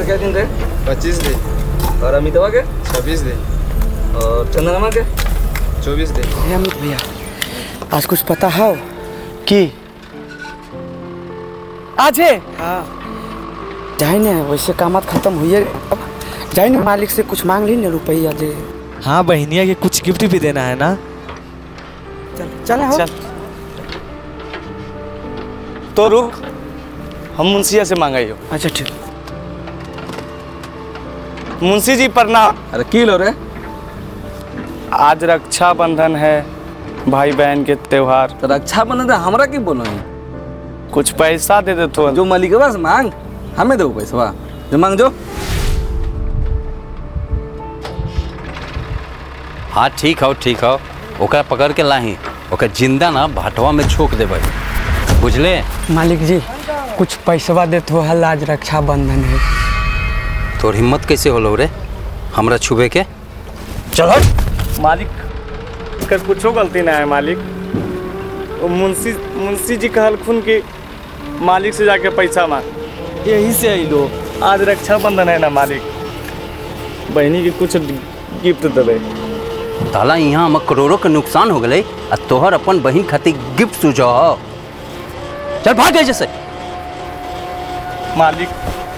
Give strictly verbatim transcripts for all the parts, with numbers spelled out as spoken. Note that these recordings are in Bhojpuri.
क्या दिन रहे? पच्चीस दिन। और अमितवा के? छब्बीस दिन। और चंदनमा के? चौबीस दिन। हे अमित भैया, आज कुछ पता है कि आज है? हाँ जाए ना, वैसे कामत खत्म हुई है, अब जाए ना मालिक से कुछ मांग ली ना रुपया जे। हाँ बहनिया के कुछ गिफ्ट भी देना है ना। चल चल हो। चल तो रुक, हम मुंशिया से मांगाइयो। अच्छा ठीक। मुंशी जी प्रणाम। अरे की लो रे? आज रक्षाबंधन है, भाई बहन के त्योहार। तो रक्षाबंधन हमरा की बोलो है? कुछ पैसा दे दे तो। जो मालिकवा से मांग, हमें दो पैसा जो मांग जो। हाँ ठीक हो ठीक हो, ओकरा पकड़ के लाही, ओकर जिंदा ना भाटवा में झोंक देबै, बुझले? मालिक जी कुछ पैसा दे तो हल, आज रक्षाबंधन है। तोर हिम्मत कैसे होलो रे हमरा छुबे के? चल मालिक कर कुछो गलती ना है मालिक। वो मुंशी मुंशी जी कहलखुन कि मालिक से जाके पैसा मांग, यही से अइलो। आज रक्षाबंधन है ना मालिक, बहनी के कुछ गिफ्ट देवे। ताला यहाँ हम करोड़ों के नुकसान हो गए, आ तोहर अपन बहन खातिर गिफ्ट सुझो। चल भाग गए जैसे मालिक।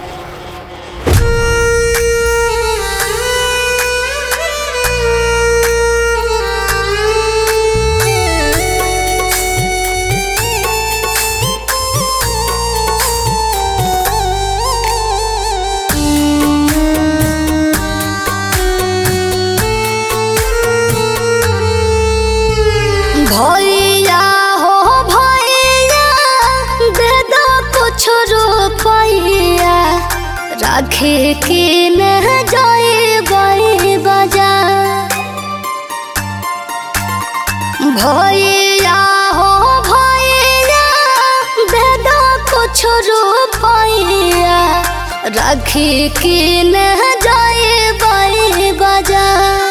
भैया हो भैया, दे दो कुछ रुपया, राखे के न जाए बाई बाजार। भैया हो भैया, दे दो कुछ रुपया, राखे के न जाए बाई बाजार।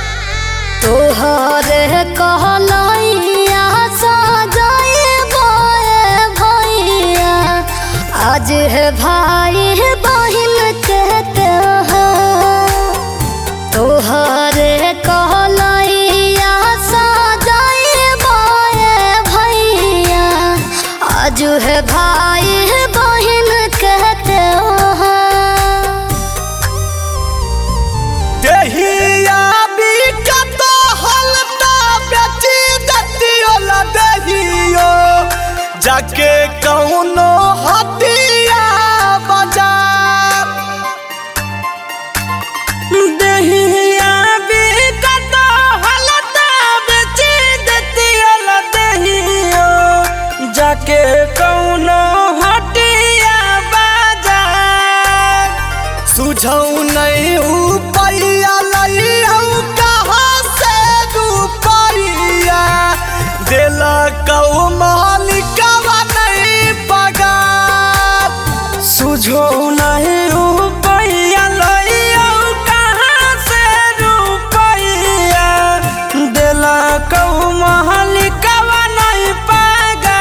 तोहर कहलैया सजाए बाए भैया, आज है भाई बहन के त्योहार। तोहर कहलैया सजाए बाए भैया, आज है भाई बहन के त्योहार। देहिया जाके कौनो हटिया बाजार। देहिया बिकत हलता बेची देती होला देहियो, जाके कौनो हटिया बाजार। सुझौ नहीं उपैया लइहौ कहाँ से रुपैया, देला कौ मालिकवा नहीं पगार। सुझो नहीं रुपैया लइहौ कहाँ से रुपैया, देला कौ मालिकवा नहीं पगार।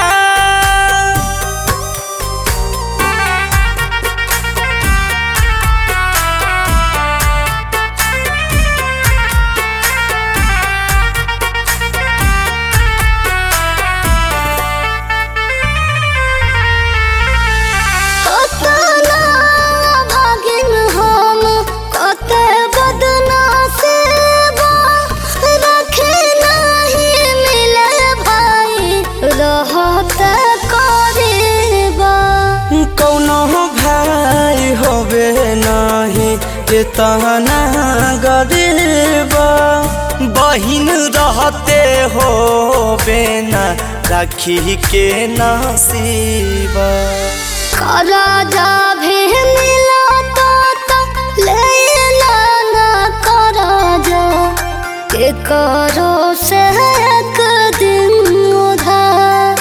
कौनो भाई होवे नहीं इतना गरीबा, बहिन रहते होवे ना राखी के नसीबा। राजा भी मिला तो ले लाना कराजा, के करो से एक दिन उधार।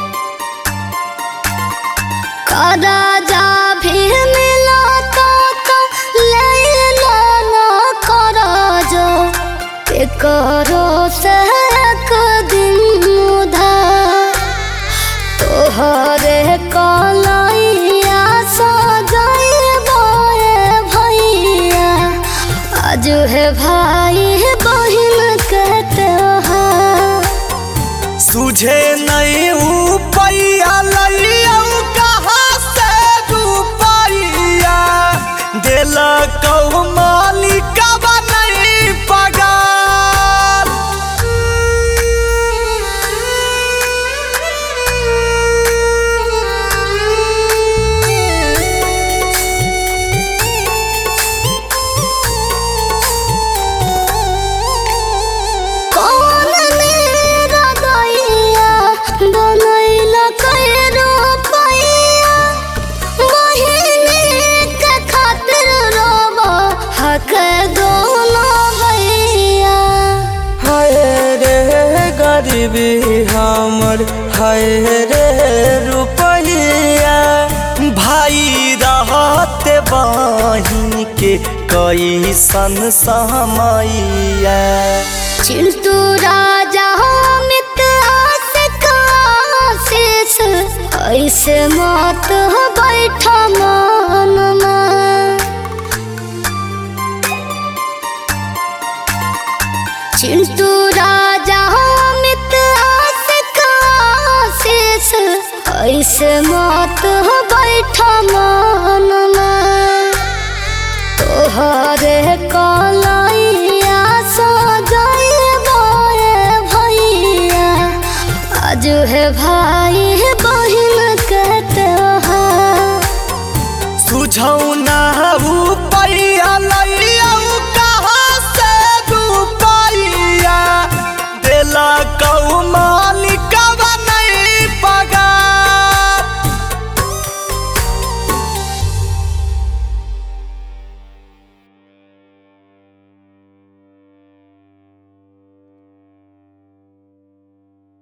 राजा भी मिला तो ले लाना कराजा, के करो से एक दिन उधार। तोहरे कलैया सजाए बाए भाई बहन कहते हैं। तुझे नहीं ऊपैया लइया कहाँ से रुपैया देला कहू मालिका नहीं पगार। कौन मेरा दैया बनैला कैरो पैया बहिनी के खातिर रोबा हक दोनों भैया। हाय रे गरीबी हमर हाय रे रुपैया भाई रहते बहिन के कैसन समैया। चिंटू राजा मित आशिक आशीष ऐसे मत बैठा मन में। चिंटू राजा मित आशिक आशीष ऐसे मत बैठा मन में। तोहरे